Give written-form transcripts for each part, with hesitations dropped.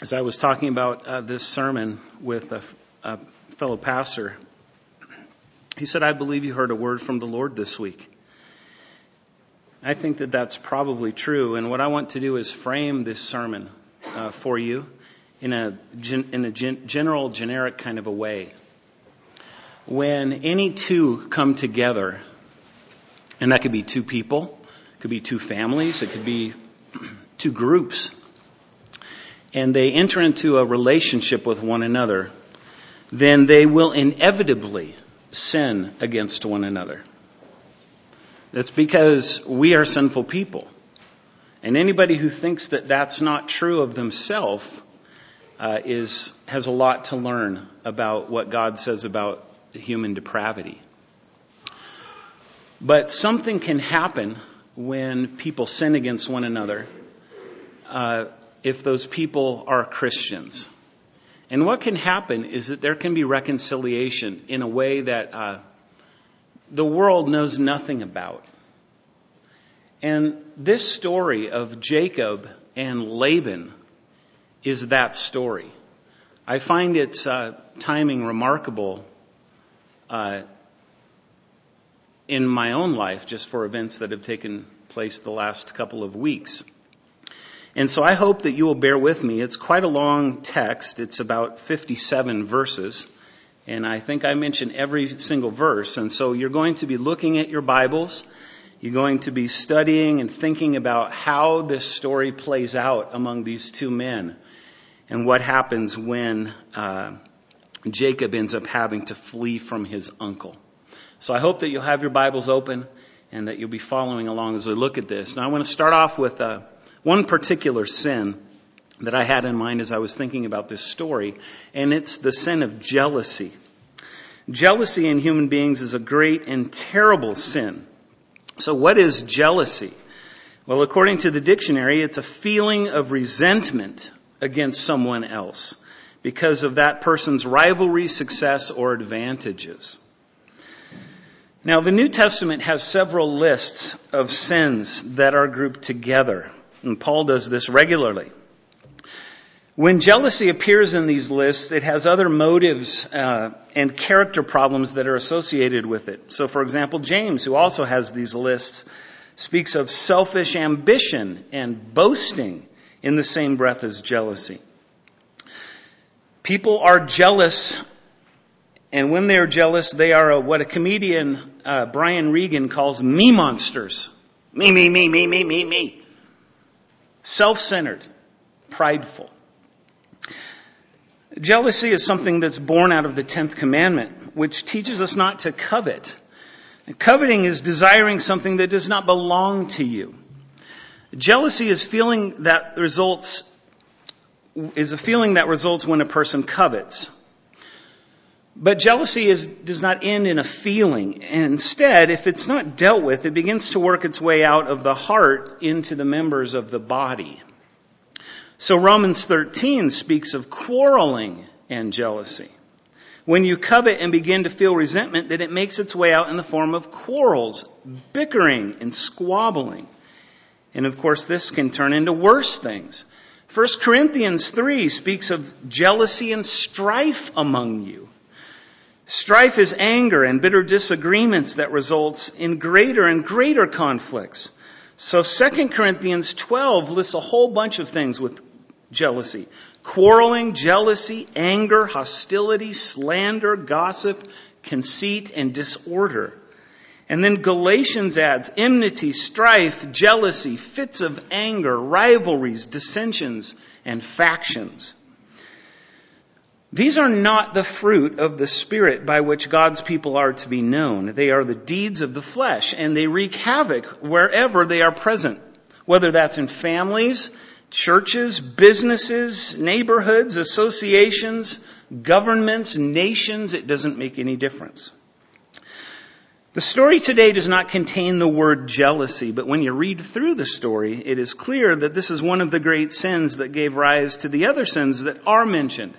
as I was talking about this sermon with a fellow pastor, he said, "I believe you heard a word from the Lord this week." I think that that's probably true. And what I want to do is frame this sermon for you in a general, generic kind of a way. When any two come together, and that could be two people, it could be two families, it could be two groups, and they enter into a relationship with one another, then they will inevitably sin against one another. That's because we are sinful people. And anybody who thinks that that's not true of themselves has a lot to learn about what God says about human depravity. But something can happen when people sin against one another if those people are Christians. And what can happen is that there can be reconciliation in a way that the world knows nothing about. And this story of Jacob and Laban is that story. I find its timing remarkable in my own life, just for events that have taken place the last couple of weeks. And so I hope that you will bear with me. It's quite a long text. It's about 57 verses. And I think I mentioned every single verse. And so you're going to be looking at your Bibles. You're going to be studying and thinking about how this story plays out among these two men and what happens when Jacob ends up having to flee from his uncle. So I hope that you'll have your Bibles open and that you'll be following along as we look at this. Now I want to start off with one particular sin that I had in mind as I was thinking about this story, and it's the sin of jealousy. Jealousy in human beings is a great and terrible sin. So what is jealousy? Well, according to the dictionary, it's a feeling of resentment against someone else because of that person's rivalry, success, or advantages. Now, the New Testament has several lists of sins that are grouped together, and Paul does this regularly. When jealousy appears in these lists, it has other motives and character problems that are associated with it. So, for example, James, who also has these lists, speaks of selfish ambition and boasting in the same breath as jealousy. People are jealous, and when they are jealous, they are what a comedian, Brian Regan, calls me monsters. Me. Self-centered, prideful. Jealousy is something that's born out of the 10th commandment, which teaches us not to covet. And coveting is desiring something that does not belong to you. Jealousy is a feeling that results when a person covets. But jealousy does not end in a feeling. And instead, if it's not dealt with, it begins to work its way out of the heart into the members of the body. So Romans 13 speaks of quarreling and jealousy. When you covet and begin to feel resentment, that it makes its way out in the form of quarrels, bickering, and squabbling. And of course, this can turn into worse things. 1 Corinthians 3 speaks of jealousy and strife among you. Strife is anger and bitter disagreements that results in greater and greater conflicts. So 2 Corinthians 12 lists a whole bunch of things with jealousy. Quarreling, jealousy, anger, hostility, slander, gossip, conceit, and disorder. And then Galatians adds enmity, strife, jealousy, fits of anger, rivalries, dissensions, and factions. These are not the fruit of the Spirit by which God's people are to be known. They are the deeds of the flesh, and they wreak havoc wherever they are present, whether that's in families, churches, businesses, neighborhoods, associations, governments, nations. It doesn't make any difference. The story today does not contain the word jealousy, but when you read through the story, it is clear that this is one of the great sins that gave rise to the other sins that are mentioned.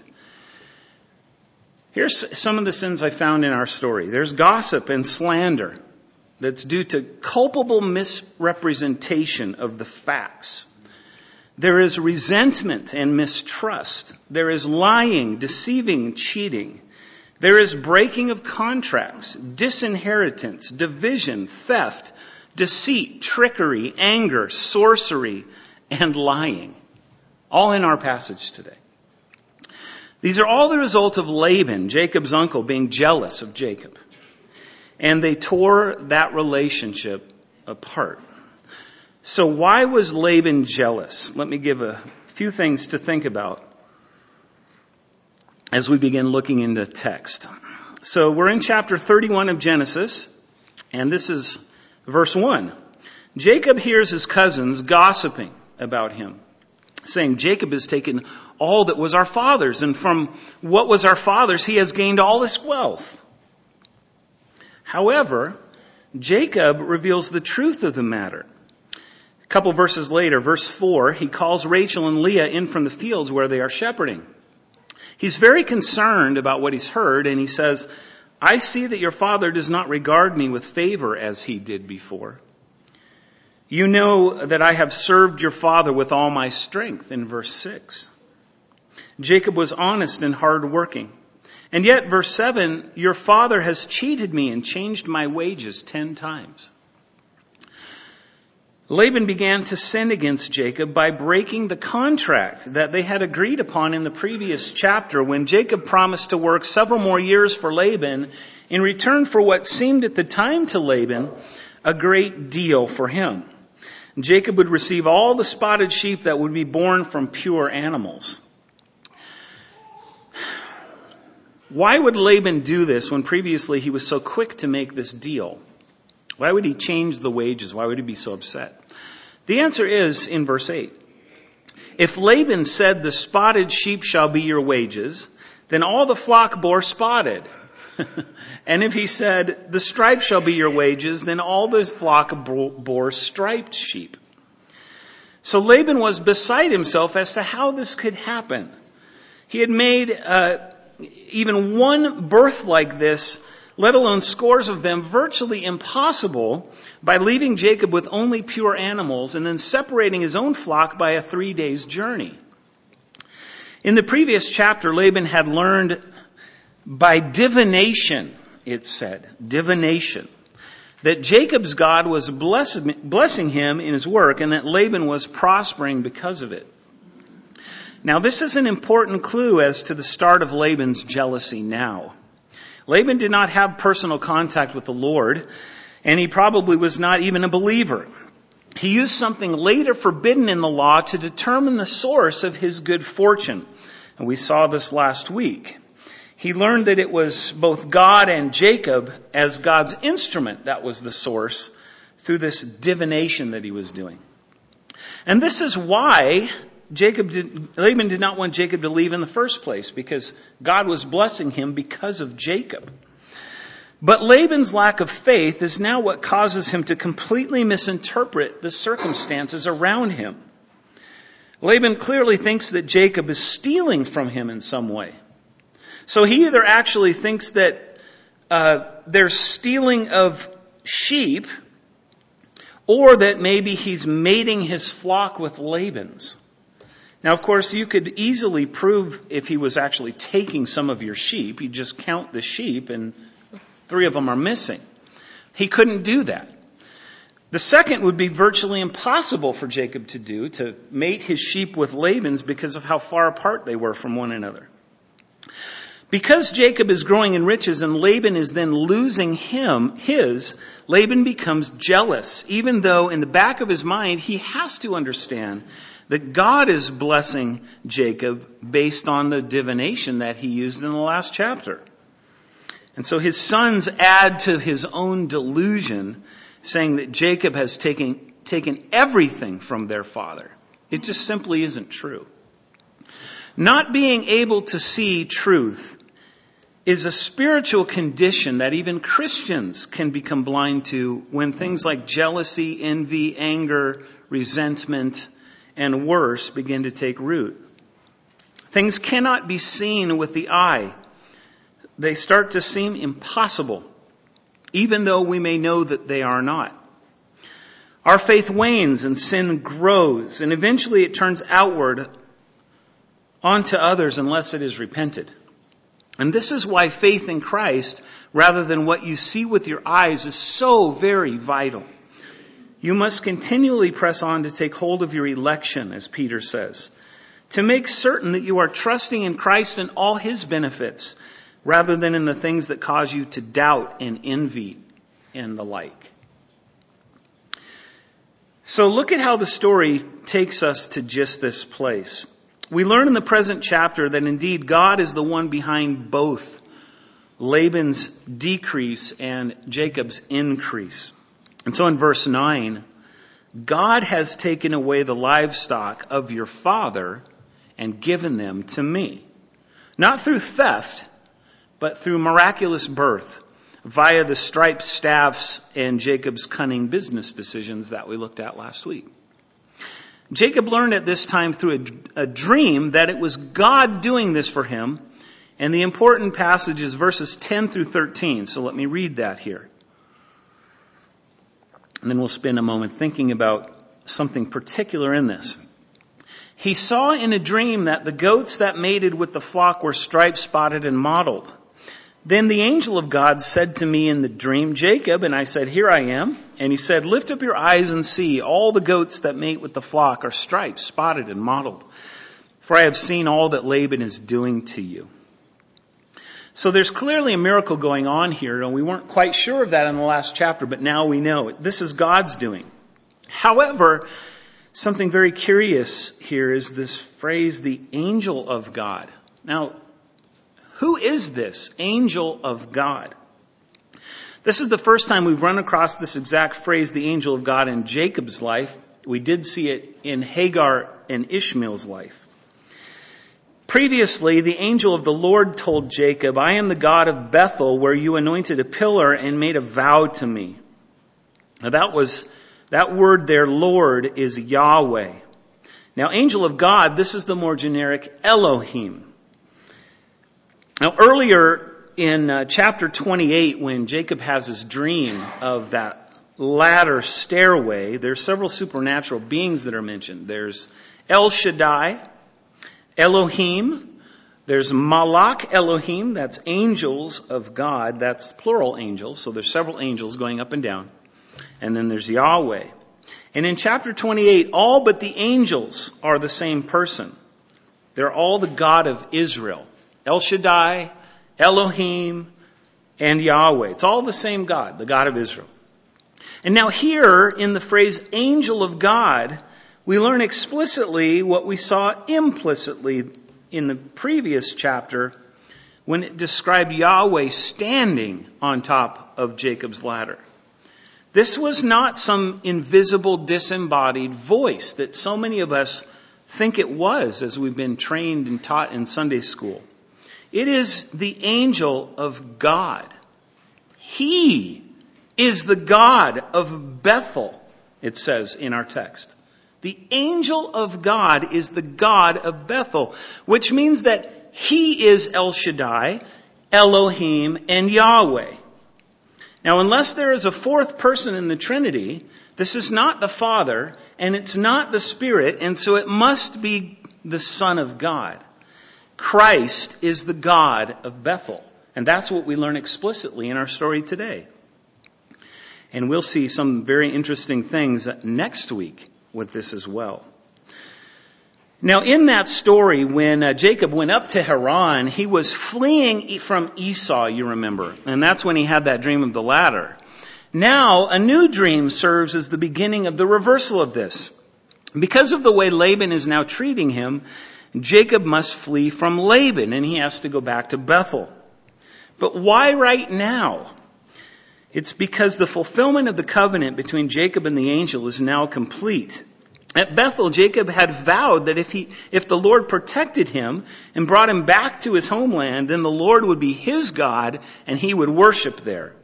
Here's some of the sins I found in our story. There's gossip and slander that's due to culpable misrepresentation of the facts. There is resentment and mistrust. There is lying, deceiving, cheating. There is breaking of contracts, disinheritance, division, theft, deceit, trickery, anger, sorcery, and lying. All in our passage today. These are all the result of Laban, Jacob's uncle, being jealous of Jacob. And they tore that relationship apart. So why was Laban jealous? Let me give a few things to think about as we begin looking into text. So we're in chapter 31 of Genesis, and this is verse 1. Jacob hears his cousins gossiping about him, saying, Jacob has taken all that was our father's, and from what was our father's, he has gained all this wealth. However, Jacob reveals the truth of the matter. A couple verses later, verse 4, he calls Rachel and Leah in from the fields where they are shepherding. He's very concerned about what he's heard, and he says, I see that your father does not regard me with favor as he did before. You know that I have served your father with all my strength, in verse 6. Jacob was honest and hardworking. And yet, verse 7, your father has cheated me and changed my wages 10 times. Laban began to sin against Jacob by breaking the contract that they had agreed upon in the previous chapter when Jacob promised to work several more years for Laban in return for what seemed at the time to Laban a great deal for him. Jacob would receive all the spotted sheep that would be born from pure animals. Why would Laban do this when previously he was so quick to make this deal? Why would he change the wages? Why would he be so upset? The answer is in verse 8. If Laban said, the spotted sheep shall be your wages, then all the flock bore spotted. And if he said, the striped shall be your wages, then all the flock bore striped sheep. So Laban was beside himself as to how this could happen. He had made even one birth like this, let alone scores of them, virtually impossible by leaving Jacob with only pure animals and then separating his own flock by a 3 days journey. In the previous chapter, Laban had learned by divination, it said, divination, that Jacob's God was blessing him in his work and that Laban was prospering because of it. Now, this is an important clue as to the start of Laban's jealousy now. Laban did not have personal contact with the Lord, and he probably was not even a believer. He used something later forbidden in the law to determine the source of his good fortune. And we saw this last week. He learned that it was both God and Jacob as God's instrument that was the source through this divination that he was doing. And this is why Laban did not want Jacob to leave in the first place, because God was blessing him because of Jacob. But Laban's lack of faith is now what causes him to completely misinterpret the circumstances around him. Laban clearly thinks that Jacob is stealing from him in some way. So he either actually thinks that they're stealing of sheep, or that maybe he's mating his flock with Laban's. Now, of course, you could easily prove if he was actually taking some of your sheep. You just count the sheep and 3 of them are missing. He couldn't do that. The second would be virtually impossible for Jacob to do, to mate his sheep with Laban's because of how far apart they were from one another. Because Jacob is growing in riches and Laban is then losing Laban becomes jealous, even though in the back of his mind he has to understand that God is blessing Jacob based on the divination that he used in the last chapter. And so his sons add to his own delusion, saying that Jacob has taken everything from their father. It just simply isn't true. Not being able to see truth is a spiritual condition that even Christians can become blind to when things like jealousy, envy, anger, resentment, and worse begin to take root. Things cannot be seen with the eye. They start to seem impossible, even though we may know that they are not. Our faith wanes and sin grows, and eventually it turns outward onto others unless it is repented. And this is why faith in Christ, rather than what you see with your eyes, is so very vital. You must continually press on to take hold of your election, as Peter says, to make certain that you are trusting in Christ and all His benefits, rather than in the things that cause you to doubt and envy and the like. So look at how the story takes us to just this place. We learn in the present chapter that indeed God is the one behind both Laban's decrease and Jacob's increase. And so in verse 9, God has taken away the livestock of your father and given them to me. Not through theft, but through miraculous birth, via the striped staffs and Jacob's cunning business decisions that we looked at last week. Jacob learned at this time through a dream that it was God doing this for him. And the important passage is verses 10 through 13. So let me read that here. And then we'll spend a moment thinking about something particular in this. He saw in a dream that the goats that mated with the flock were striped, spotted, and mottled. Then the angel of God said to me in the dream, Jacob, and I said, here I am. And he said, lift up your eyes and see, all the goats that mate with the flock are striped, spotted, and mottled. For I have seen all that Laban is doing to you. So there's clearly a miracle going on here, and we weren't quite sure of that in the last chapter, but now we know it. This is God's doing. However, something very curious here is this phrase, the angel of God. Now, who is this angel of God? This is the first time we've run across this exact phrase, the angel of God, in Jacob's life. We did see it in Hagar and Ishmael's life. Previously, the angel of the Lord told Jacob, I am the God of Bethel, where you anointed a pillar and made a vow to me. Now that word there, Lord, is Yahweh. Now, angel of God, this is the more generic Elohim. Now, earlier in chapter 28, when Jacob has his dream of that ladder stairway, there's several supernatural beings that are mentioned. There's El Shaddai, Elohim, there's Malach Elohim, that's angels of God, that's plural angels, so there's several angels going up and down. And then there's Yahweh. And in chapter 28, all but the angels are the same person. They're all the God of Israel. El Shaddai, Elohim, and Yahweh. It's all the same God, the God of Israel. And now here, in the phrase angel of God, we learn explicitly what we saw implicitly in the previous chapter when it described Yahweh standing on top of Jacob's ladder. This was not some invisible, disembodied voice that so many of us think it was as we've been trained and taught in Sunday school. It is the angel of God. He is the God of Bethel, it says in our text. The angel of God is the God of Bethel, which means that He is El Shaddai, Elohim, and Yahweh. Now, unless there is a fourth person in the Trinity, this is not the Father, and it's not the Spirit, and so it must be the Son of God. Christ is the God of Bethel. And that's what we learn explicitly in our story today. And we'll see some very interesting things next week with this as well. Now, in that story, when Jacob went up to Haran, he was fleeing from Esau, you remember. And that's when he had that dream of the ladder. Now, a new dream serves as the beginning of the reversal of this. Because of the way Laban is now treating him, Jacob must flee from Laban, and he has to go back to Bethel. But why right now? It's because the fulfillment of the covenant between Jacob and the angel is now complete. At Bethel, Jacob had vowed that if the Lord protected him and brought him back to his homeland, then the Lord would be his God and he would worship there.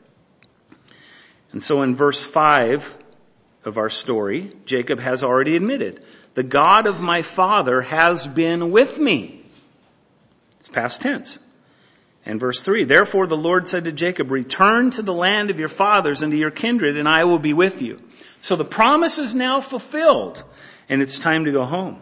And so in verse 5 of our story, Jacob has already admitted, the God of my father has been with me. It's past tense. And verse 3, therefore the Lord said to Jacob, return to the land of your fathers and to your kindred, and I will be with you. So the promise is now fulfilled, and it's time to go home.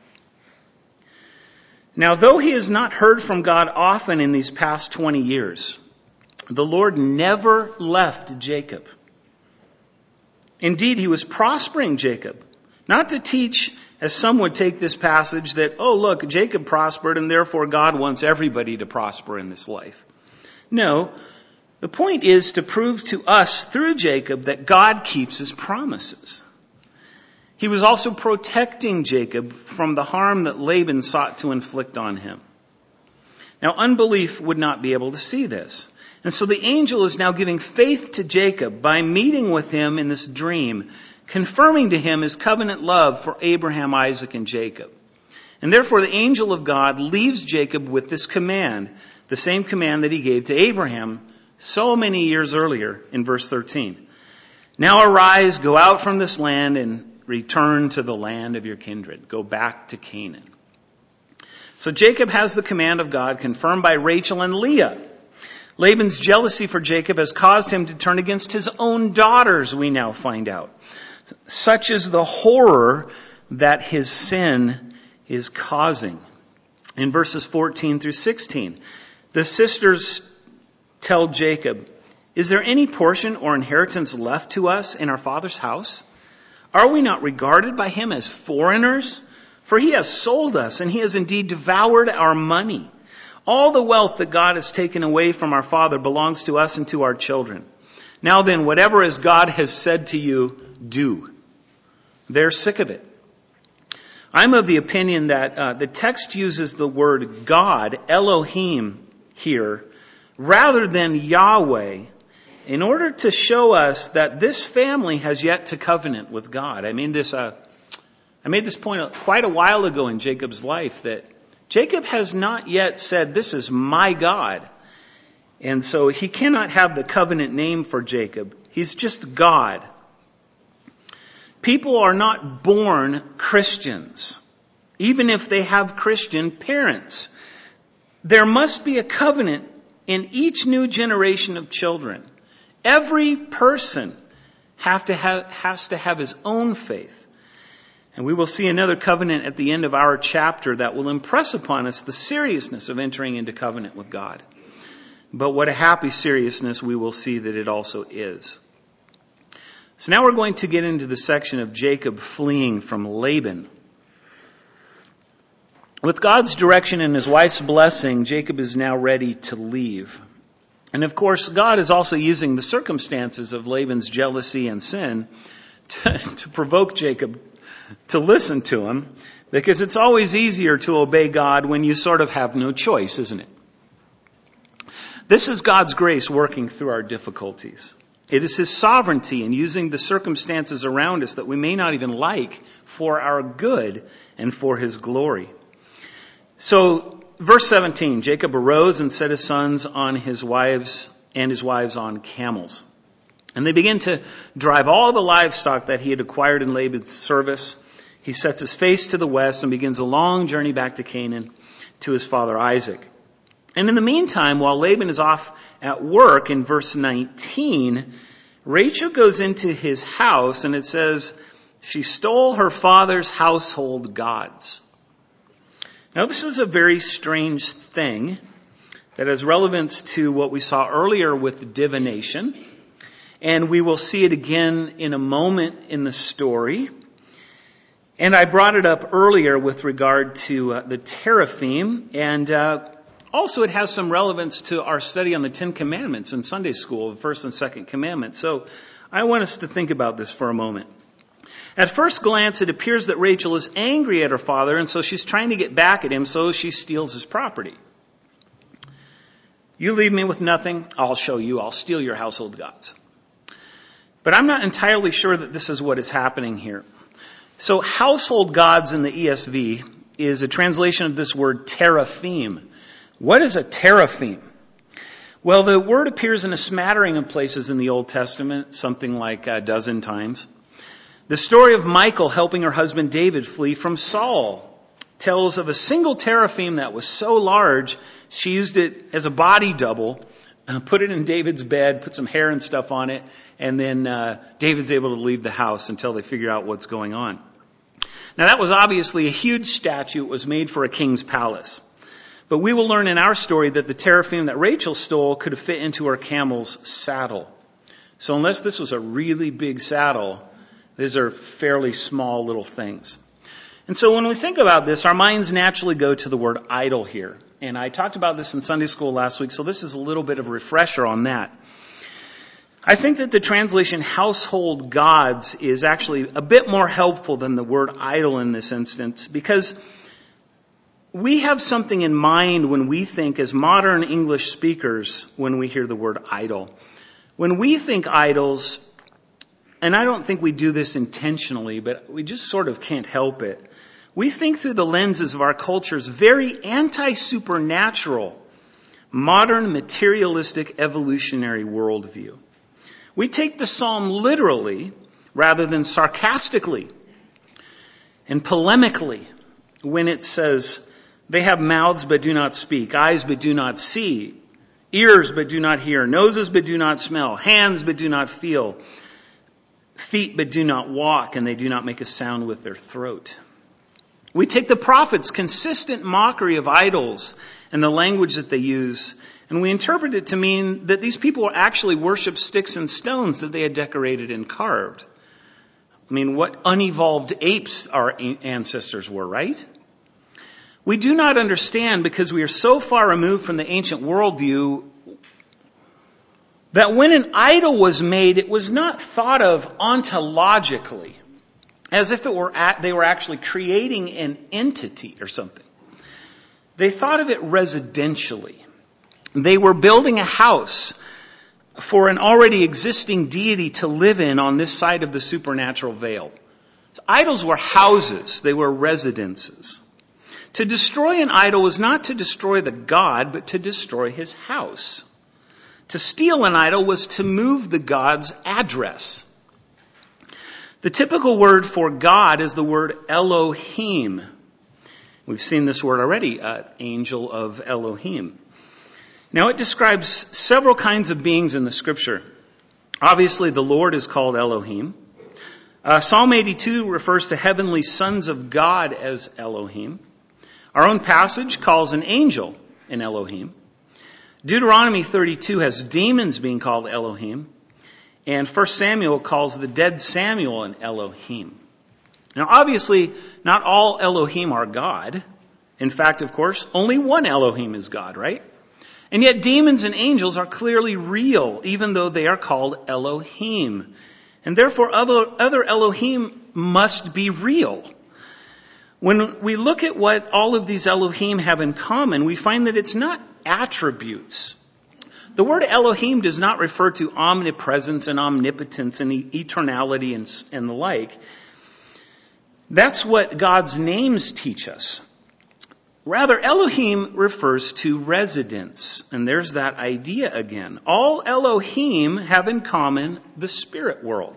Now, though he has not heard from God often in these past 20 years, the Lord never left Jacob. Indeed, he was prospering Jacob, not to teach, as some would take this passage, that, oh, look, Jacob prospered and therefore God wants everybody to prosper in this life. No, the point is to prove to us through Jacob that God keeps his promises. He was also protecting Jacob from the harm that Laban sought to inflict on him. Now, unbelief would not be able to see this. And so the angel is now giving faith to Jacob by meeting with him in this dream, confirming to him his covenant love for Abraham, Isaac, and Jacob. And therefore the angel of God leaves Jacob with this command, the same command that he gave to Abraham so many years earlier in verse 13. Now arise, go out from this land and return to the land of your kindred. Go back to Canaan. So Jacob has the command of God confirmed by Rachel and Leah. Laban's jealousy for Jacob has caused him to turn against his own daughters, we now find out. Such is the horror that his sin is causing. In verses 14 through 16, the sisters tell Jacob, is there any portion or inheritance left to us in our father's house? Are we not regarded by him as foreigners? For he has sold us, and he has indeed devoured our money. All the wealth that God has taken away from our father belongs to us and to our children. Now then, whatever as God has said to you, do. They're sick of it. I'm of the opinion that the text uses the word God, Elohim, here, rather than Yahweh, in order to show us that this family has yet to covenant with God. I made this point quite a while ago in Jacob's life, that Jacob has not yet said, this is my God. And so he cannot have the covenant name for Jacob. He's just God. People are not born Christians, even if they have Christian parents. There must be a covenant in each new generation of children. Every person has to have his own faith. And we will see another covenant at the end of our chapter that will impress upon us the seriousness of entering into covenant with God. But what a happy seriousness we will see that it also is. So now we're going to get into the section of Jacob fleeing from Laban. With God's direction and his wife's blessing, Jacob is now ready to leave. And of course, God is also using the circumstances of Laban's jealousy and sin to provoke Jacob to listen to him, because it's always easier to obey God when you sort of have no choice, isn't it? This is God's grace working through our difficulties. It is his sovereignty in using the circumstances around us that we may not even like for our good and for his glory. So, verse 17, Jacob arose and set his sons on his wives and his wives on camels. And they begin to drive all the livestock that he had acquired in Laban's service. He sets his face to the west and begins a long journey back to Canaan to his father Isaac. And in the meantime, while Laban is off at work, in verse 19, Rachel goes into his house, and it says, she stole her father's household gods. Now, this is a very strange thing that has relevance to what we saw earlier with divination. And we will see it again in a moment in the story. And I brought it up earlier with regard to the teraphim. And also it has some relevance to our study on the Ten Commandments in Sunday school, the first and second commandment. So I want us to think about this for a moment. At first glance, it appears that Rachel is angry at her father, and so she's trying to get back at him, so she steals his property. You leave me with nothing, I'll show you, I'll steal your household gods. But I'm not entirely sure that this is what is happening here. So household gods in the ESV is a translation of this word teraphim. What is a teraphim? Well, the word appears in a smattering of places in the Old Testament, something like a dozen times. The story of Michal helping her husband David flee from Saul tells of a single teraphim that was so large, she used it as a body double, put it in David's bed, put some hair and stuff on it, and then David's able to leave the house until they figure out what's going on. Now that was obviously a huge statue. It was made for a king's palace. But we will learn in our story that the teraphim that Rachel stole could have fit into her camel's saddle. So unless this was a really big saddle, these are fairly small little things. And so when we think about this, our minds naturally go to the word idol here. And I talked about this in Sunday school last week, so this is a little bit of a refresher on that. I think that the translation household gods is actually a bit more helpful than the word idol in this instance, because we have something in mind when we think as modern English speakers when we hear the word idol. When we think idols, and I don't think we do this intentionally, but we just sort of can't help it. We think through the lenses of our culture's very anti-supernatural, modern materialistic evolutionary worldview. We take the psalm literally rather than sarcastically and polemically when it says, they have mouths but do not speak, eyes but do not see, ears but do not hear, noses but do not smell, hands but do not feel, feet but do not walk, and they do not make a sound with their throat. We take the prophets' consistent mockery of idols and the language that they use, and we interpret it to mean that these people actually worship sticks and stones that they had decorated and carved. I mean, what unevolved apes our ancestors were, right? We do not understand, because we are so far removed from the ancient worldview, that when an idol was made, it was not thought of ontologically, as if they were actually creating an entity or something. They thought of it residentially. They were building a house for an already existing deity to live in on this side of the supernatural veil. So idols were houses. They were residences. To destroy an idol was not to destroy the god, but to destroy his house. To steal an idol was to move the god's address. The typical word for God is the word Elohim. We've seen this word already, angel of Elohim. Now it describes several kinds of beings in the scripture. Obviously the Lord is called Elohim. Psalm 82 refers to heavenly sons of God as Elohim. Our own passage calls an angel an Elohim. Deuteronomy 32 has demons being called Elohim. And 1 Samuel calls the dead Samuel an Elohim. Now obviously, not all Elohim are God. In fact, of course, only one Elohim is God, right? And yet demons and angels are clearly real, even though they are called Elohim. And therefore other Elohim must be real. When we look at what all of these Elohim have in common, we find that it's not attributes. The word Elohim does not refer to omnipresence and omnipotence and eternality and the like. That's what God's names teach us. Rather, Elohim refers to residence. And there's that idea again. All Elohim have in common the spirit world.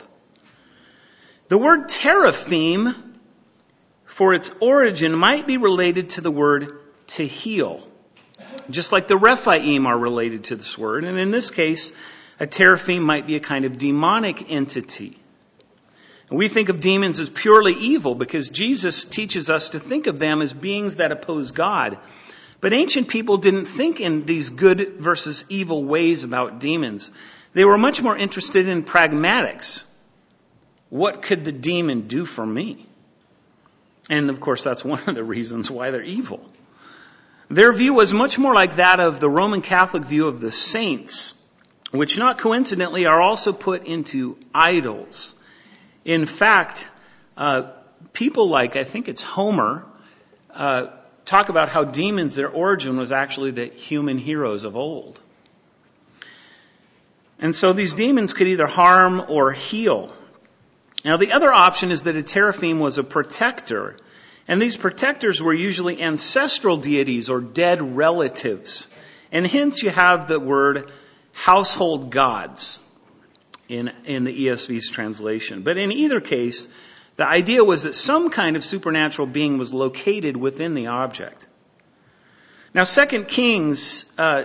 The word teraphim, for its origin, might be related to the word to heal. Just like the Rephaim are related to this word. And in this case, a teraphim might be a kind of demonic entity. And we think of demons as purely evil because Jesus teaches us to think of them as beings that oppose God. But ancient people didn't think in these good versus evil ways about demons. They were much more interested in pragmatics. What could the demon do for me? And of course, that's one of the reasons why they're evil. Their view was much more like that of the Roman Catholic view of the saints, which not coincidentally are also put into idols. In fact, people like, I think it's Homer, talk about how demons, their origin was actually the human heroes of old. And so these demons could either harm or heal. Now the other option is that a teraphim was a protector. And these protectors were usually ancestral deities or dead relatives. And hence you have the word household gods in the ESV's translation. But in either case, The idea was that some kind of supernatural being was located within the object. Now 2 Kings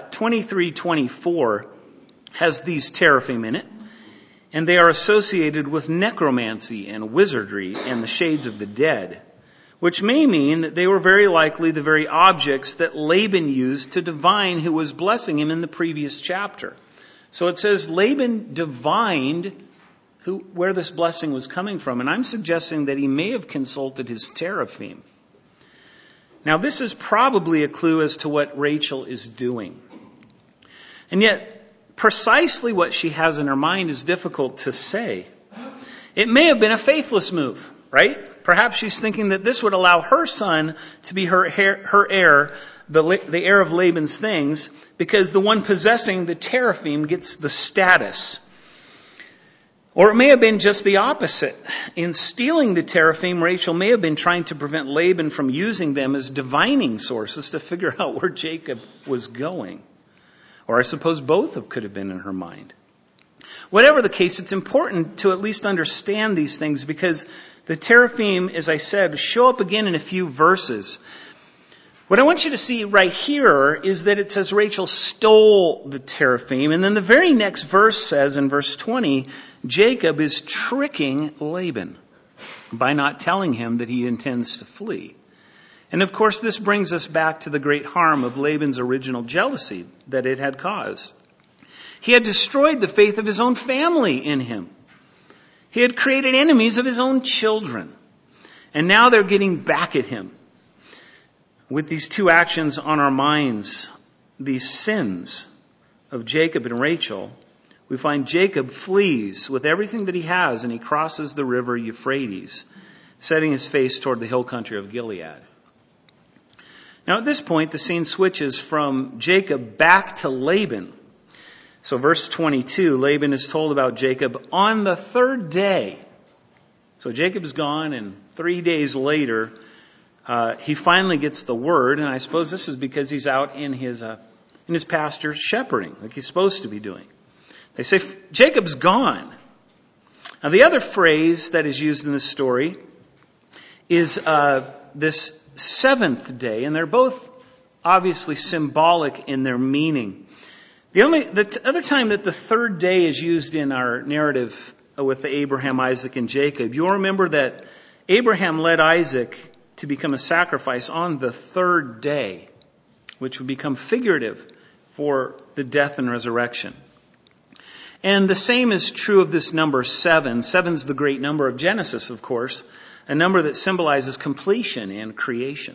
23:24 has these teraphim in it, and they are associated with necromancy and wizardry and the shades of the dead, which may mean that they were very likely the very objects that Laban used to divine who was blessing him in the previous chapter. So it says Laban divined where this blessing was coming from, and I'm suggesting that he may have consulted his teraphim. Now this is probably a clue as to what Rachel is doing. And yet, precisely what she has in her mind is difficult to say. It may have been a faithless move, right? Perhaps she's thinking that this would allow her son to be her heir, the heir of Laban's things, because the one possessing the teraphim gets the status. Or it may have been just the opposite. In stealing the teraphim, Rachel may have been trying to prevent Laban from using them as divining sources to figure out where Jacob was going. Or I suppose both could have been in her mind. Whatever the case, it's important to at least understand these things, because the teraphim, as I said, show up again in a few verses. What I want you to see right here is that it says Rachel stole the teraphim, and then the very next verse says in verse 20, Jacob is tricking Laban by not telling him that he intends to flee. And of course, this brings us back to the great harm of Laban's original jealousy that it had caused. He had destroyed the faith of his own family in him. He had created enemies of his own children. And now they're getting back at him. With these two actions on our minds, these sins of Jacob and Rachel, we find Jacob flees with everything that he has, and he crosses the river Euphrates, setting his face toward the hill country of Gilead. Now at this point, the scene switches from Jacob back to Laban. So verse 22, Laban is told about Jacob on the third day. So Jacob's gone, and 3 days later, he finally gets the word, and I suppose this is because he's out in his pasture shepherding, like he's supposed to be doing. They say, Jacob's gone. Now the other phrase that is used in this story is this seventh day, and they're both obviously symbolic in their meaning. The other time that the third day is used in our narrative with Abraham, Isaac, and Jacob, you'll remember that Abraham led Isaac to become a sacrifice on the third day, which would become figurative for the death and resurrection. And the same is true of this number 7. 7's the great number of Genesis, of course, a number that symbolizes completion and creation.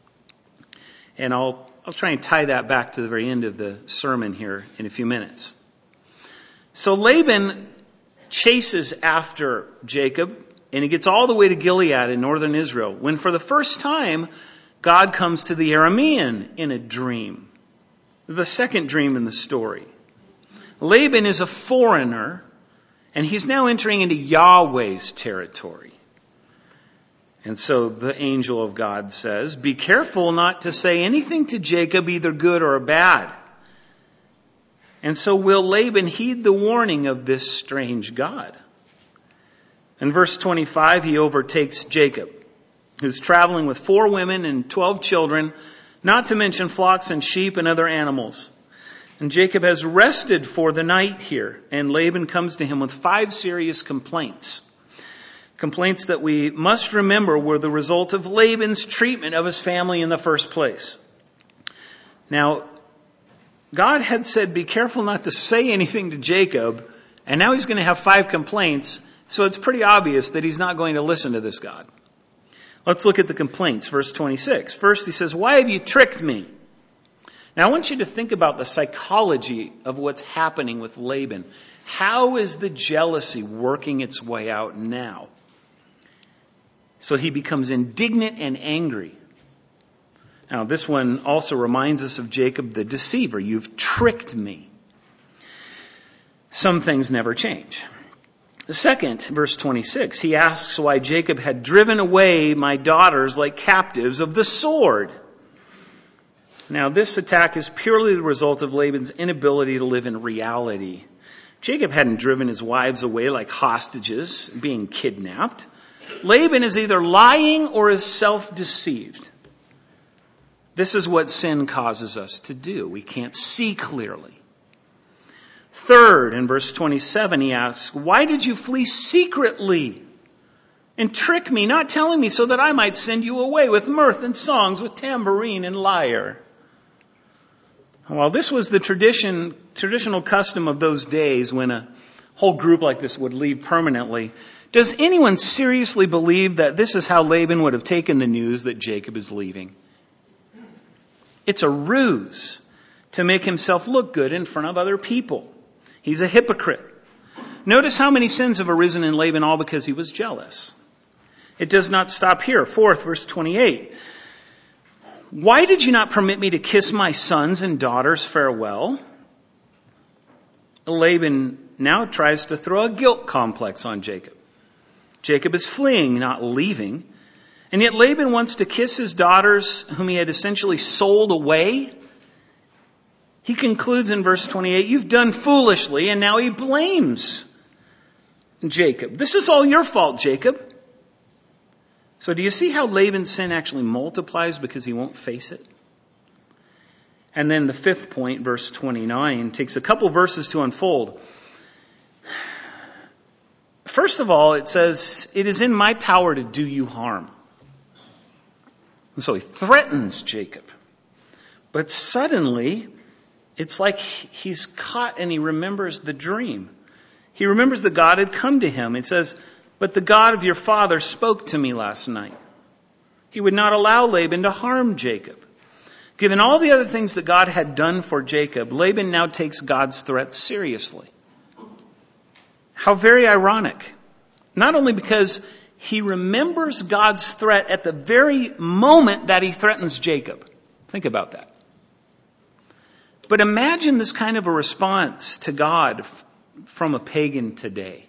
And I'll try and tie that back to the very end of the sermon here in a few minutes. So Laban chases after Jacob, and he gets all the way to Gilead in northern Israel, when for the first time, God comes to the Aramean in a dream. The second dream in the story. Laban is a foreigner, and he's now entering into Yahweh's territory. And so the angel of God says, be careful not to say anything to Jacob, either good or bad. And so will Laban heed the warning of this strange God? In verse 25, he overtakes Jacob, who's traveling with 4 women and 12 children, not to mention flocks and sheep and other animals. And Jacob has rested for the night here, and Laban comes to him with 5 serious complaints. Complaints that we must remember were the result of Laban's treatment of his family in the first place. Now, God had said, be careful not to say anything to Jacob, and now he's going to have 5 complaints, so it's pretty obvious that he's not going to listen to this God. Let's look at the complaints, verse 26. First, he says, why have you tricked me? Now, I want you to think about the psychology of what's happening with Laban. How is the jealousy working its way out now? So he becomes indignant and angry. Now, this one also reminds us of Jacob the deceiver. You've tricked me. Some things never change. The second, verse 26, he asks why Jacob had driven away my daughters like captives of the sword. Now, this attack is purely the result of Laban's inability to live in reality. Jacob hadn't driven his wives away like hostages being kidnapped. Laban is either lying or is self-deceived. This is what sin causes us to do. We can't see clearly. Third, in verse 27, he asks, why did you flee secretly and trick me, not telling me so that I might send you away with mirth and songs, with tambourine and lyre? Well, this was the traditional custom of those days when a whole group like this would leave permanently. Does anyone seriously believe that this is how Laban would have taken the news that Jacob is leaving? It's a ruse to make himself look good in front of other people. He's a hypocrite. Notice how many sins have arisen in Laban, all because he was jealous. It does not stop here. Fourth, verse 28. Why did you not permit me to kiss my sons and daughters farewell? Laban now tries to throw a guilt complex on Jacob. Jacob is fleeing, not leaving. And yet Laban wants to kiss his daughters whom he had essentially sold away. He concludes in verse 28, you've done foolishly, and now he blames Jacob. This is all your fault, Jacob. So do you see how Laban's sin actually multiplies because he won't face it? And then the fifth point, verse 29, takes a couple verses to unfold. First of all, it says, it is in my power to do you harm. And so he threatens Jacob. But suddenly, it's like he's caught and he remembers the dream. He remembers that God had come to him. It says, but the God of your father spoke to me last night. He would not allow Laban to harm Jacob. Given all the other things that God had done for Jacob, Laban now takes God's threat seriously. How very ironic. Not only because he remembers God's threat at the very moment that he threatens Jacob. Think about that. But imagine this kind of a response to God from a pagan today.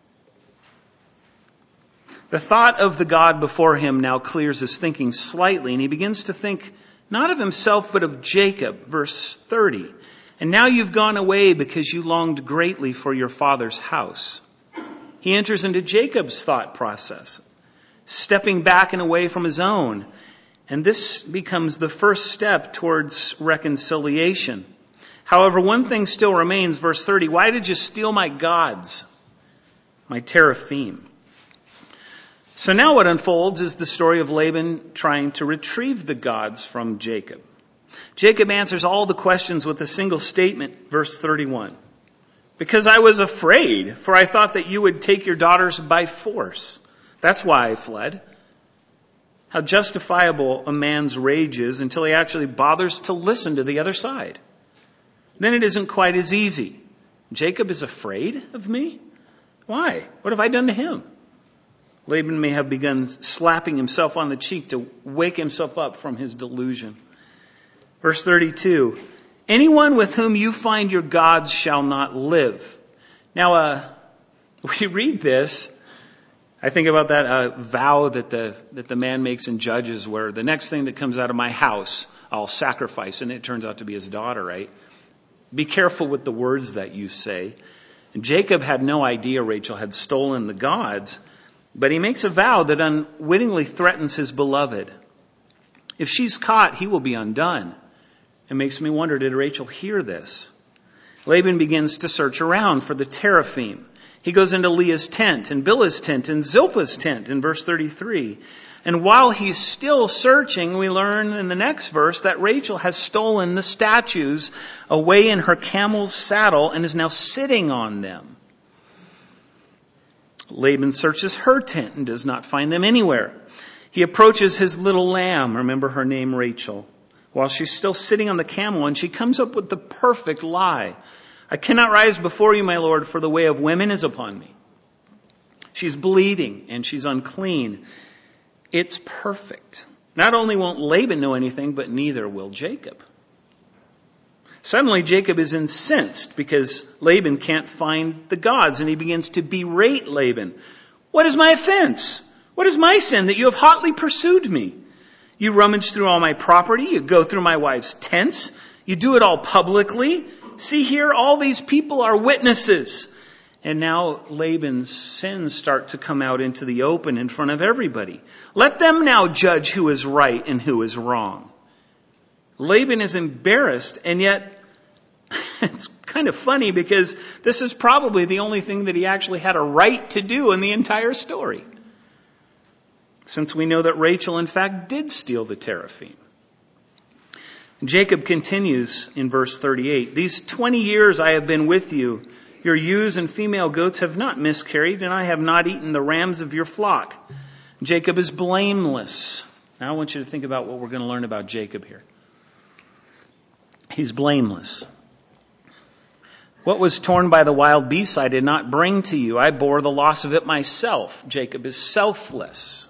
The thought of the God before him now clears his thinking slightly, and he begins to think not of himself but of Jacob. Verse 30. And now you've gone away because you longed greatly for your father's house. He enters into Jacob's thought process, stepping back and away from his own. And this becomes the first step towards reconciliation. However, one thing still remains, verse 30. Why did you steal my gods, my teraphim? So now what unfolds is the story of Laban trying to retrieve the gods from Jacob. Jacob answers all the questions with a single statement, verse 31. Because I was afraid, for I thought that you would take your daughters by force. That's why I fled. How justifiable a man's rage is until he actually bothers to listen to the other side. Then it isn't quite as easy. Jacob is afraid of me? Why? What have I done to him? Laban may have begun slapping himself on the cheek to wake himself up from his delusion. Verse 32, anyone with whom you find your gods shall not live. Now, we read this. I think about that vow that the man makes in Judges, where the next thing that comes out of my house, I'll sacrifice, and it turns out to be his daughter, right? Be careful with the words that you say. And Jacob had no idea Rachel had stolen the gods, but he makes a vow that unwittingly threatens his beloved. If she's caught, he will be undone. It makes me wonder, did Rachel hear this? Laban begins to search around for the teraphim. He goes into Leah's tent and Bilhah's tent and Zilpah's tent in verse 33. And while he's still searching, we learn in the next verse that Rachel has stolen the statues away in her camel's saddle and is now sitting on them. Laban searches her tent and does not find them anywhere. He approaches his little lamb, remember her name Rachel, while she's still sitting on the camel, and she comes up with the perfect lie. I cannot rise before you, my Lord, for the way of women is upon me. She's bleeding and she's unclean. It's perfect. Not only won't Laban know anything, but neither will Jacob. Suddenly Jacob is incensed because Laban can't find the gods, and he begins to berate Laban. What is my offense? What is my sin that you have hotly pursued me? You rummage through all my property. You go through my wife's tents. You do it all publicly. See here, all these people are witnesses. And now Laban's sins start to come out into the open in front of everybody. Let them now judge who is right and who is wrong. Laban is embarrassed, and yet it's kind of funny because this is probably the only thing that he actually had a right to do in the entire story. Since we know that Rachel, in fact, did steal the teraphim. Jacob continues in verse 38. These 20 years I have been with you. Your ewes and female goats have not miscarried, and I have not eaten the rams of your flock. Jacob is blameless. Now I want you to think about what we're going to learn about Jacob here. He's blameless. What was torn by the wild beasts I did not bring to you. I bore the loss of it myself. Jacob is selfless.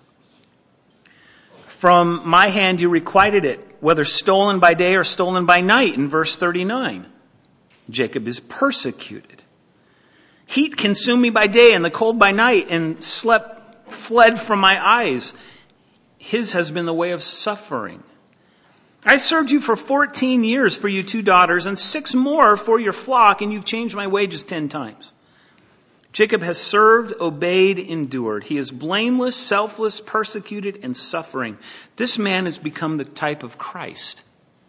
From my hand you requited it, whether stolen by day or stolen by night, in verse 39. Jacob is persecuted. Heat consumed me by day and the cold by night, and fled from my eyes. His has been the way of suffering. I served you for 14 years for you 2 daughters, and 6 more for your flock, and you've changed my wages 10 times. Jacob has served, obeyed, endured. He is blameless, selfless, persecuted, and suffering. This man has become the type of Christ.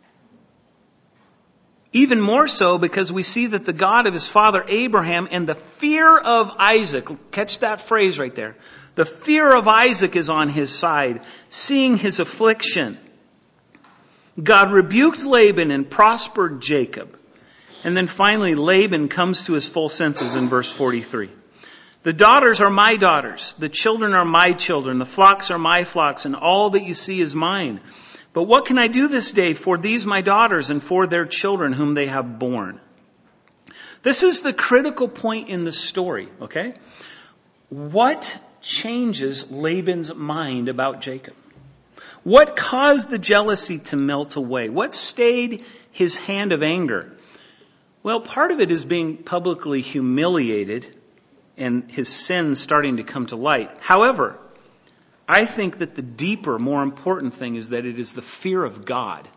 Even more so because we see that the God of his father Abraham and the fear of Isaac, catch that phrase right there, the fear of Isaac is on his side, seeing his affliction. God rebuked Laban and prospered Jacob. And then finally, Laban comes to his full senses in verse 43. The daughters are my daughters, the children are my children, the flocks are my flocks, and all that you see is mine. But what can I do this day for these my daughters and for their children whom they have borne? This is the critical point in the story, okay? What changes Laban's mind about Jacob? What caused the jealousy to melt away? What stayed his hand of anger? Well, part of it is being publicly humiliated and his sins starting to come to light. However, I think that the deeper, more important thing is that it is the fear of God.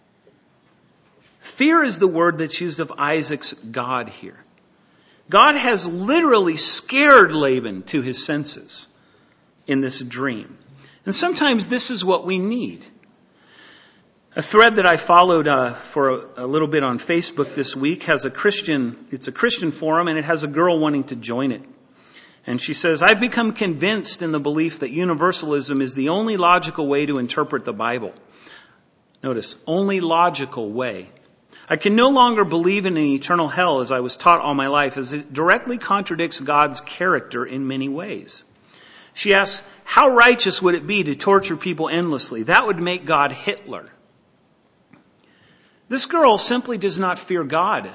Fear is the word that's used of Isaac's God here. God has literally scared Laban to his senses in this dream. And sometimes this is what we need. A thread that I followed for a little bit on Facebook this week has it's a Christian forum, and it has a girl wanting to join it. And she says, I've become convinced in the belief that universalism is the only logical way to interpret the Bible. Notice, only logical way. I can no longer believe in an eternal hell as I was taught all my life, as it directly contradicts God's character in many ways. She asks, how righteous would it be to torture people endlessly? That would make God Hitler. This girl simply does not fear God.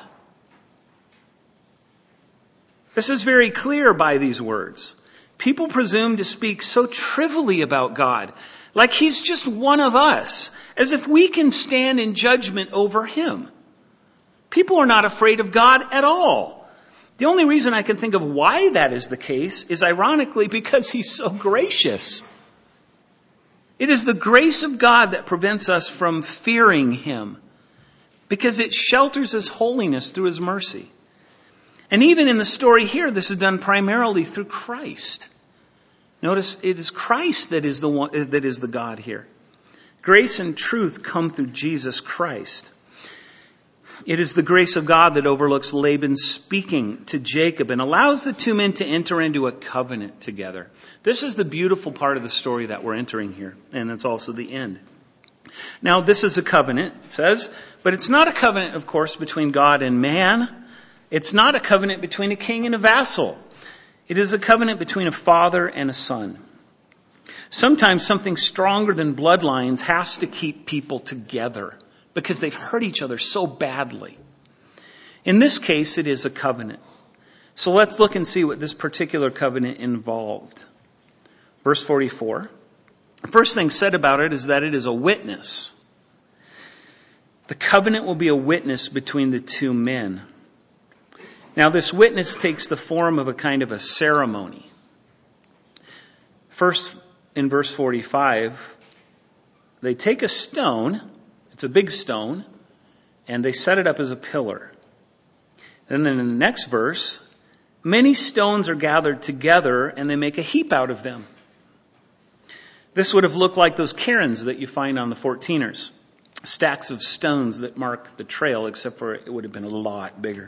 This is very clear by these words. People presume to speak so trivially about God, like he's just one of us, as if we can stand in judgment over him. People are not afraid of God at all. The only reason I can think of why that is the case is ironically because he's so gracious. It is the grace of God that prevents us from fearing him, because it shelters his holiness through his mercy. And even in the story here, this is done primarily through Christ. Notice it is Christ that is the God here. Grace and truth come through Jesus Christ. It is the grace of God that overlooks Laban speaking to Jacob and allows the 2 men to enter into a covenant together. This is the beautiful part of the story that we're entering here, and it's also the end. Now, this is a covenant, it says, but it's not a covenant, of course, between God and man. It's not a covenant between a king and a vassal. It is a covenant between a father and a son. Sometimes something stronger than bloodlines has to keep people together because they've hurt each other so badly. In this case, it is a covenant. So let's look and see what this particular covenant involved. Verse 44. The first thing said about it is that it is a witness. The covenant will be a witness between the 2 men. Now, this witness takes the form of a kind of a ceremony. First, in verse 45, they take a stone, it's a big stone, and they set it up as a pillar. And then in the next verse, Many stones are gathered together and they make a heap out of them. This would have looked like those cairns that you find on the 14ers. Stacks of stones that mark the trail, except for it would have been a lot bigger.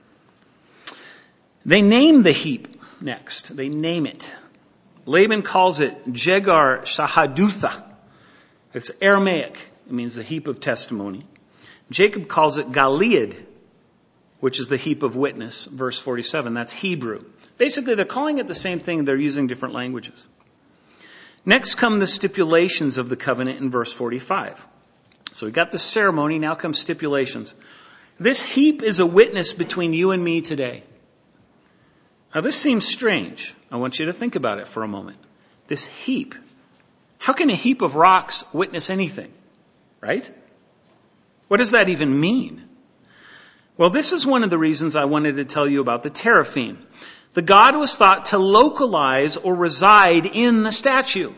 They name the heap next. They name it. Laban calls it Jegar Shahadutha. It's Aramaic. It means the heap of testimony. Jacob calls it Gilead, which is the heap of witness, verse 47. That's Hebrew. Basically, they're calling it the same thing. They're using different languages. Next come the stipulations of the covenant in verse 45. So we got the ceremony. Now comes stipulations. This heap is a witness between you and me today. Now this seems strange. I want you to think about it for a moment. This heap. How can a heap of rocks witness anything? Right? What does that even mean? Well, this is one of the reasons I wanted to tell you about the teraphim. The god was thought to localize or reside in the statue.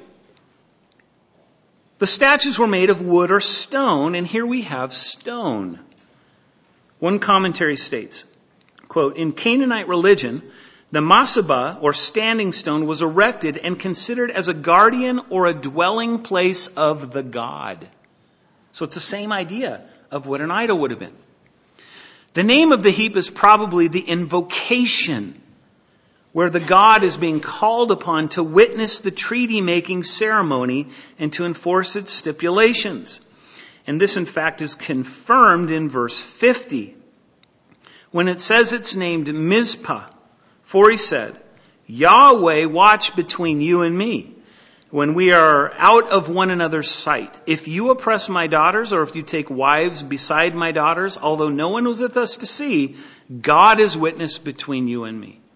The statues were made of wood or stone, and here we have stone. One commentary states, quote, in Canaanite religion, the masabah, or standing stone, was erected and considered as a guardian or a dwelling place of the god. So it's the same idea of what an idol would have been. The name of the heap is probably the invocation, where the god is being called upon to witness the treaty-making ceremony and to enforce its stipulations. And this, in fact, is confirmed in verse 50. When it says it's named Mizpah, for he said, Yahweh watch between you and me, when we are out of one another's sight. If you oppress my daughters, or if you take wives beside my daughters, although no one was with us to see, God is witness between you and me.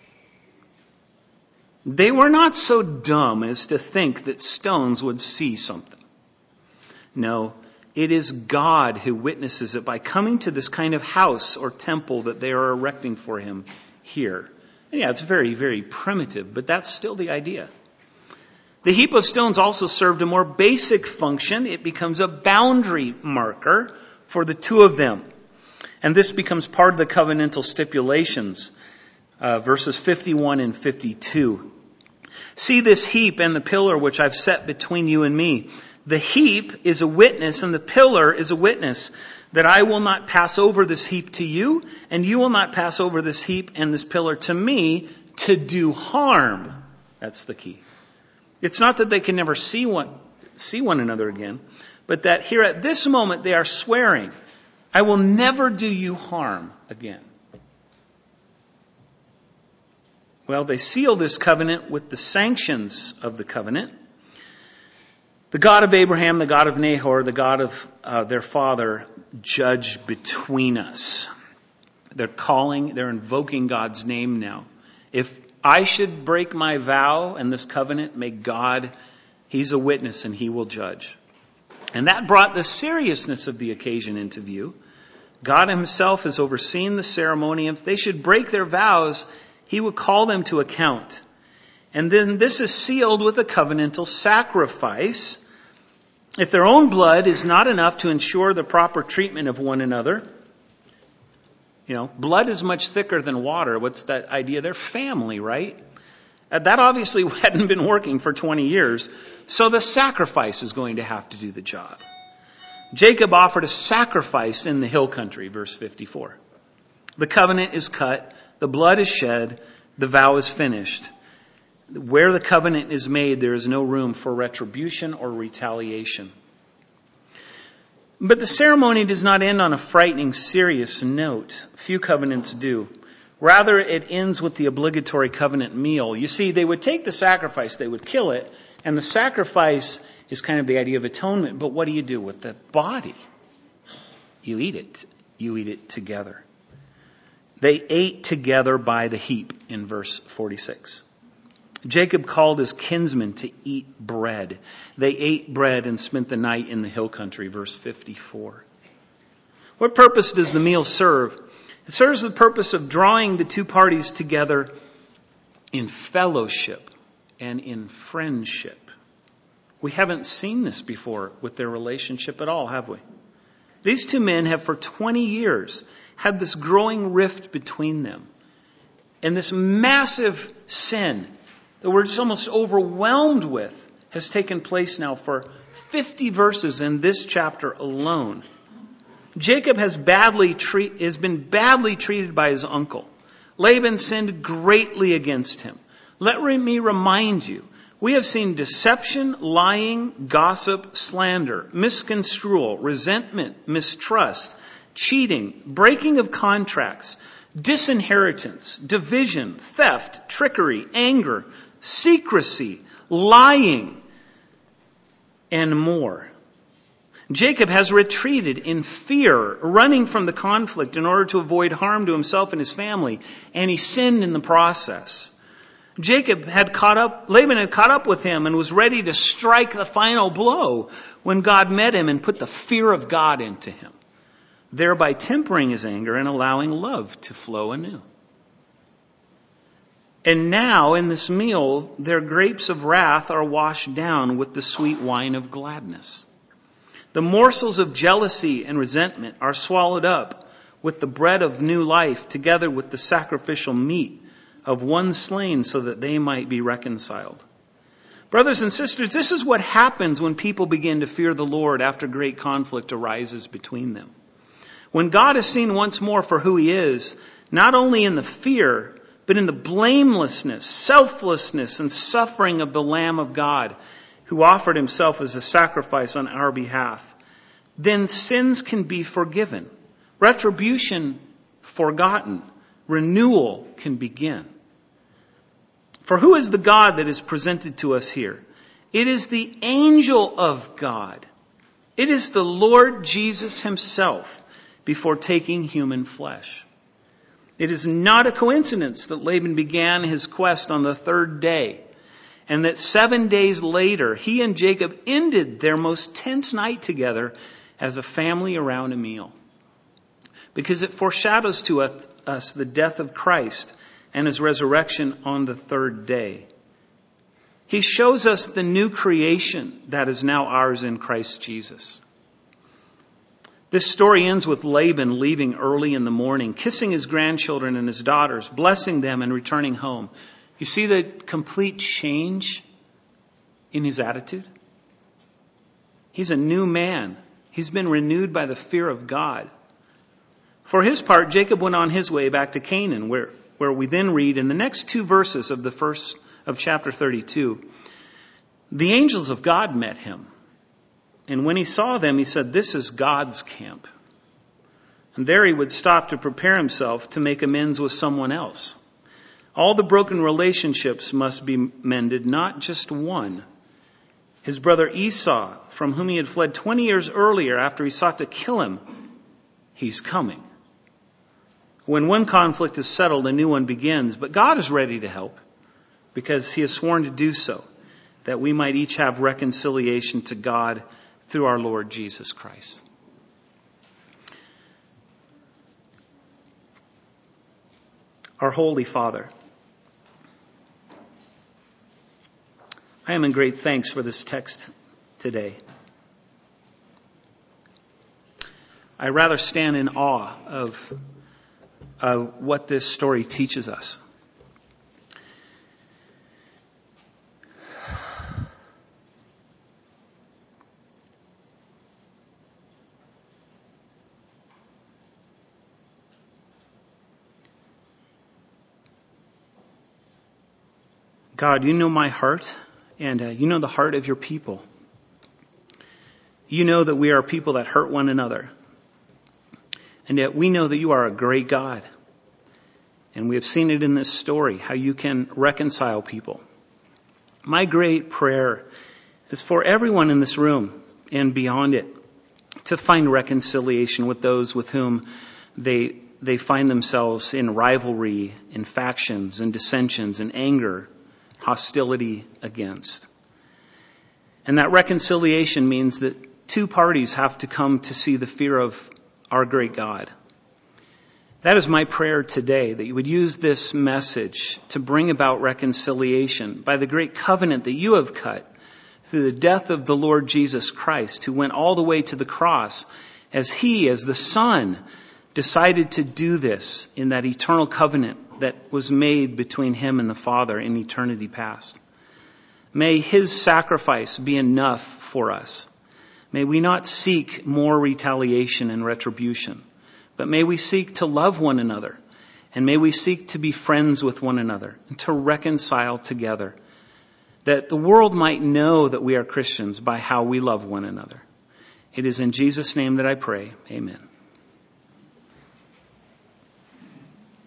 They were not so dumb as to think that stones would see something. No, it is God who witnesses it by coming to this kind of house or temple that they are erecting for him here. And yeah, it's very, very primitive, but that's still the idea. The heap of stones also served a more basic function. It becomes a boundary marker for the two of them. And this becomes part of the covenantal stipulations, verses 51 and 52. See this heap and the pillar which I've set between you and me. The heap is a witness and the pillar is a witness that I will not pass over this heap to you, and you will not pass over this heap and this pillar to me to do harm. That's the key. It's not that they can never see one another again, but that here at this moment they are swearing, I will never do you harm again. Well, they seal this covenant with the sanctions of the covenant. The God of Abraham, the God of Nahor, the God of their father, judge between us. They're invoking God's name now. If I should break my vow and this covenant, may God, he's a witness and he will judge. And that brought the seriousness of the occasion into view. God himself has overseen the ceremony. If they should break their vows, he would call them to account. And then this is sealed with a covenantal sacrifice. If their own blood is not enough to ensure the proper treatment of one another, blood is much thicker than water. What's that idea? They're family, right? That obviously hadn't been working for 20 years. So the sacrifice is going to have to do the job. Jacob offered a sacrifice in the hill country, verse 54. The covenant is cut. The blood is shed. The vow is finished. Where the covenant is made, there is no room for retribution or retaliation. But the ceremony does not end on a frightening, serious note. Few covenants do. Rather, it ends with the obligatory covenant meal. You see, they would take the sacrifice, they would kill it, and the sacrifice is kind of the idea of atonement. But what do you do with the body? You eat it. You eat it together. They ate together by the heap in verse 46. Jacob called his kinsmen to eat bread. They ate bread and spent the night in the hill country, verse 54. What purpose does the meal serve? It serves the purpose of drawing the two parties together in fellowship and in friendship. We haven't seen this before with their relationship at all, have we? These two men have for 20 years had this growing rift between them. And this massive sin that we're just almost overwhelmed with has taken place now for 50 verses in this chapter alone. Jacob has been badly treated by his uncle. Laban sinned greatly against him. Let me remind you, we have seen deception, lying, gossip, slander, misconstrual, resentment, mistrust, cheating, breaking of contracts, disinheritance, division, theft, trickery, anger, secrecy, lying, and more. Jacob has retreated in fear, running from the conflict in order to avoid harm to himself and his family, and he sinned in the process. Laban had caught up with him and was ready to strike the final blow when God met him and put the fear of God into him, thereby tempering his anger and allowing love to flow anew. And now in this meal, their grapes of wrath are washed down with the sweet wine of gladness. The morsels of jealousy and resentment are swallowed up with the bread of new life, together with the sacrificial meat of one slain, so that they might be reconciled. Brothers and sisters, this is what happens when people begin to fear the Lord after great conflict arises between them. When God is seen once more for who he is, not only in the fear, but in the blamelessness, selflessness, and suffering of the Lamb of God, who offered himself as a sacrifice on our behalf, then sins can be forgiven, retribution forgotten, renewal can begin. For who is the God that is presented to us here? It is the angel of God. It is the Lord Jesus himself before taking human flesh. It is not a coincidence that Laban began his quest on the third day, and that 7 days later, he and Jacob ended their most tense night together as a family around a meal. Because it foreshadows to us the death of Christ and his resurrection on the third day. He shows us the new creation that is now ours in Christ Jesus. This story ends with Laban leaving early in the morning, kissing his grandchildren and his daughters, blessing them and returning home. You see the complete change in his attitude? He's a new man. He's been renewed by the fear of God. For his part, Jacob went on his way back to Canaan, where we then read in the next 2 verses of chapter 32, the angels of God met him. And when he saw them, he said, "This is God's camp." And there he would stop to prepare himself to make amends with someone else. All the broken relationships must be mended, not just one. His brother Esau, from whom he had fled 20 years earlier after he sought to kill him, he's coming. When one conflict is settled, a new one begins. But God is ready to help because he has sworn to do so, that we might each have reconciliation to God through our Lord Jesus Christ. Our Holy Father, I am in great thanks for this text today. I rather stand in awe of what this story teaches us. God, you know my heart, and you know the heart of your people. You know that we are people that hurt one another. And yet we know that you are a great God. And we have seen it in this story, how you can reconcile people. My great prayer is for everyone in this room and beyond it to find reconciliation with those with whom they find themselves in rivalry, in factions, in dissensions, in anger, hostility against. And that reconciliation means that 2 parties have to come to see the fear of our great God. That is my prayer today, that you would use this message to bring about reconciliation by the great covenant that you have cut through the death of the Lord Jesus Christ, who went all the way to the cross as he, as the Son, decided to do this in that eternal covenant that was made between him and the Father in eternity past. May his sacrifice be enough for us. May we not seek more retaliation and retribution, but may we seek to love one another, and may we seek to be friends with one another and to reconcile together, that the world might know that we are Christians by how we love one another. It is in Jesus' name that I pray. Amen.